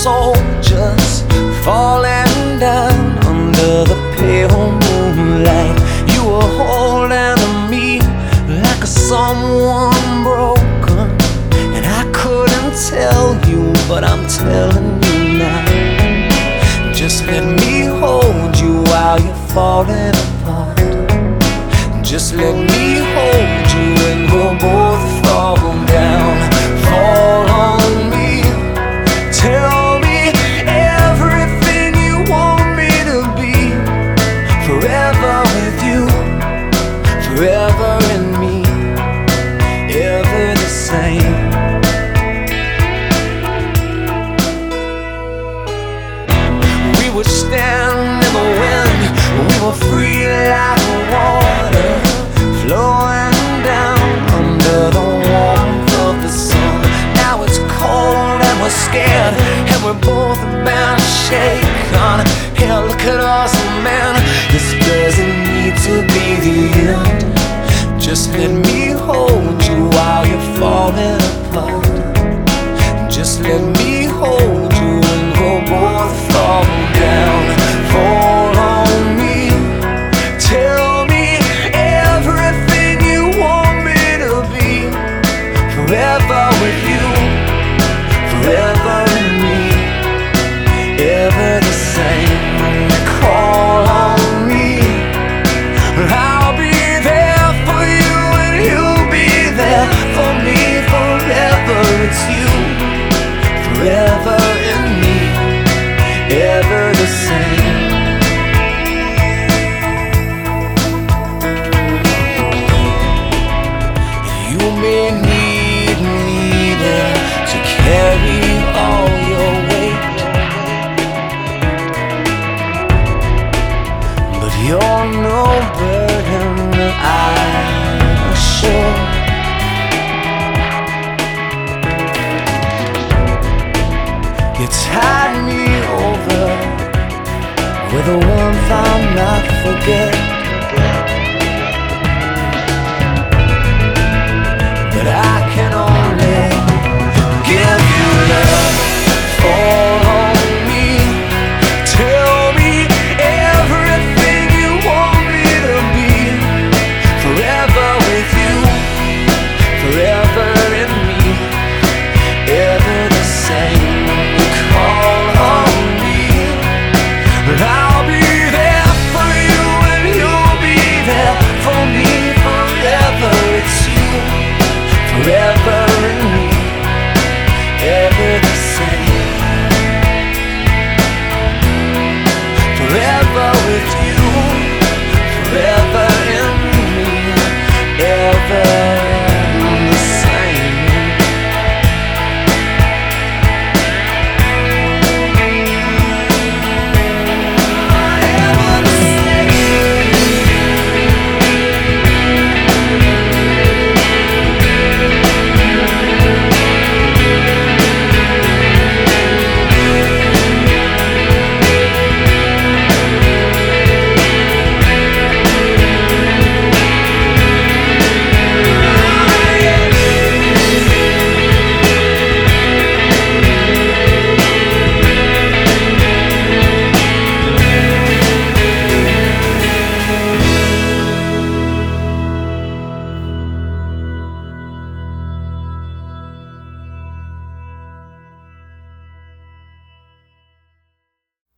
soldiers falling down under the pale moonlight. You were holding me like a someone broken, and I couldn't tell you, but I'm telling you now. Just let me hold you while you're falling apart. Just let me hold you and we'll both fall down. Fall on me, tell me everything you want me to be. Forever with you, forever in me, ever the same. We would stand in the wind, we were free like water, flowing down under the warmth of the sun. Now it's cold and we're scared, and we're both bound to shake on. Hell, look at us, man, this doesn't need to be the end. Just let me hold you while you're falling apart. Just let me hold you and we'll both fall down. Fall on me, tell me everything you want me to be. Forever with you, forever in me, ever the same. Call on me, I'll be there for you and you'll be there for me. Forever it's you, forever in me, ever the same. You may need me there to carry all your weight, but you're no burden, I'm sure. You tide me over with a warmth I'll not forget.